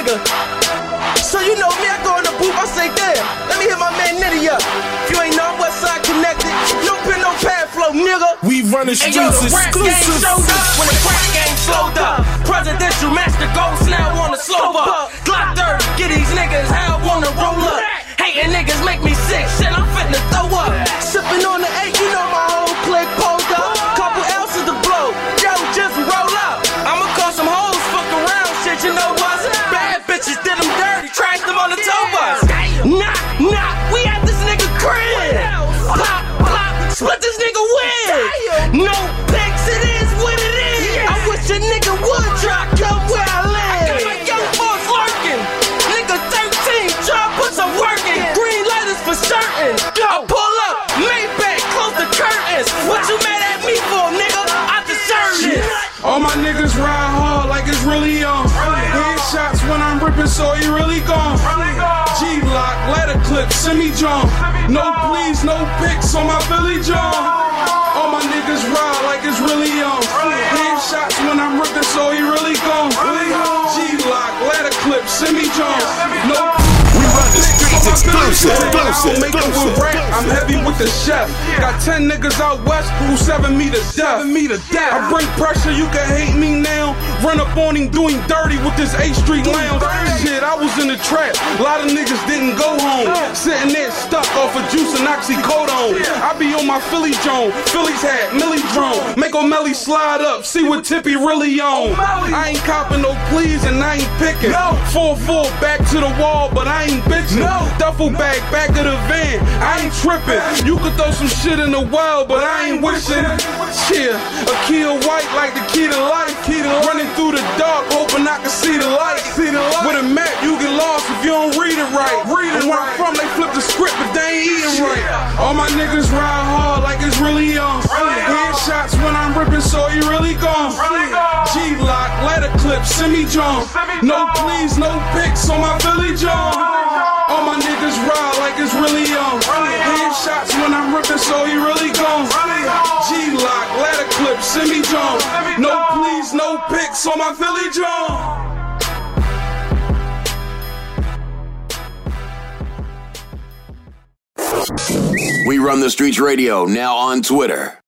nigga. So you know me, I go in the booth, I say, damn, let me hit my man Nitty up. If you ain't know Westside connected, no pin, no pad flow, nigga. We run the streets exclusive. When the crack game slowed up, presidential master goes now on the slope up. Glock 30, get these niggas how I wanna roll up. Hating niggas make me sick, shit, I'm finna throw up. Sipping on the 8, you know my whole clique pulled up. Couple ounces to blow, yo, just roll up. I'ma call some hoes, fuck around, shit, you know what? Bad bitches did them dirty, trashed them on the tow bus. Nah, we at this nigga crib. Pop, split this nigga wig. No pics, it is what it is. I wish a nigga would try come where I live. Young boys lurking, nigga 13, try put some work in. Green light is for certain. I pull up, Maybach, close the curtains. What you mad at me for, nigga? I deserve this. All my niggas ride hard like it's really on. Headshots when I'm ripping, so he really gone. G-Lock, ladder clip, semi-jump. No please, no pics on my Philly John. All my niggas ride like it's really on. Headshots when I'm ripping, so he really gone. G-Lock, ladder clip, semi-jump. No we run the streets exclusive. I'm heavy with the chef. Got 10 niggas out west who 7 me to death. I bring pressure, you can hate me now. Run up on him doing dirty with this 8th Street lounge. Shit, I was in the trap. A lot of niggas didn't go home. Sitting there stuck off of juice and oxycodone. I be on my Philly Joan, Philly's hat, Millie drone. Make O'Malley slide up, see what Tippy really on. I ain't copping no please and I ain't picking. 4-4 back to the wall, but I ain't bitching. Duffel bag, back of the van, I ain't tripping. You could throw some shit in the well, but I ain't wishing. Yeah, a key of white like the key to life. Running through the dark, hoping I can see the light. With a map, you get lost if you don't read it right. And where I'm from, they flip the script, but they ain't eating right. All my niggas ride hard like it's really on. Headshots when I'm ripping, so he really gone. G-Lock, ladder clip, semi-jump. No please, no pics on my Philly John. All my niggas ride like it's really on. Headshots when I'm ripping, so he really gone. G-Lock, ladder clip, semi-jump. No please, no pics on my Philly John. We Run the Streets Radio, now on Twitter.